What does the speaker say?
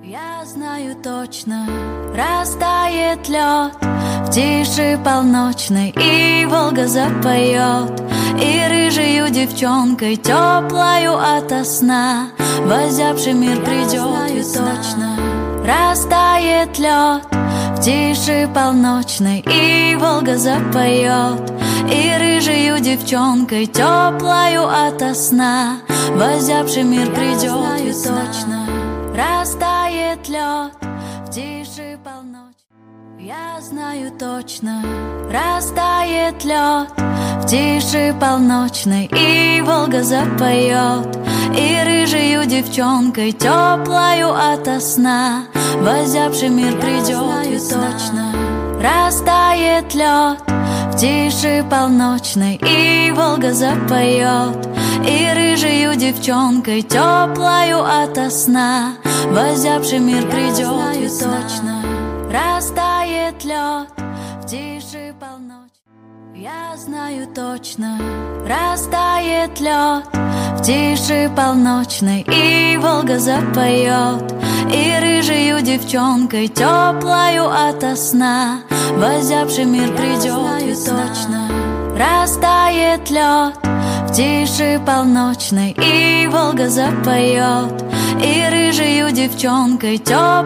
Я знаю точно, растает лед в тиши полночной, и Волга запоет, и рыжею девчонкой теплою ото сна в озябший мир придет весна. Растает лед в тиши полночной, и Волга запоет, и рыжею девчонкой теплою ото сна в озябший мир придет весна. Растает лед в тиши полночной. Я знаю точно, растает лед в тиши полночной, и Волга запоет, и рыжею девчонкой теплою ото сна в озябший мир придет весна. Растает лед в тиши полночной, и Волга запоет, и рыжею девчонкой теплою ото сна в озябший мир придет весна. Растает лед в тиши полночной. Я знаю точно, растает лед в тиши полночной, и Волга запоет, и рыжею девчонкой теплою ото сна в озябший мир придет весна. Растает лед в тиши полночной, и Волга запоет, и рыжею девчонкой теплою